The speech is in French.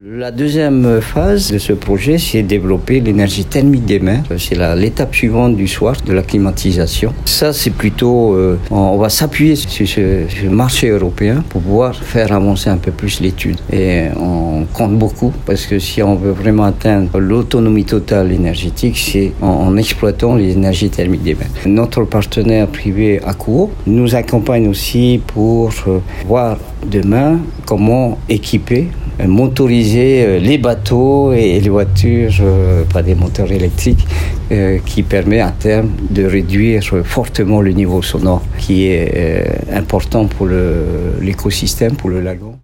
La deuxième phase de ce projet, c'est développer l'énergie thermique des mers. C'est l'étape suivante du soir de la climatisation. Ça, c'est plutôt, on va s'appuyer sur ce marché européen pour pouvoir faire avancer un peu plus l'étude. Et on compte beaucoup parce que si on veut vraiment atteindre l'autonomie totale énergétique, c'est en exploitant les énergies thermiques des mers. Notre partenaire privé Akuo nous accompagne aussi pour voir demain comment équiper, motoriser les bateaux et les voitures par des moteurs électriques qui permet à terme de réduire fortement le niveau sonore qui est important pour l'écosystème, pour le lagon.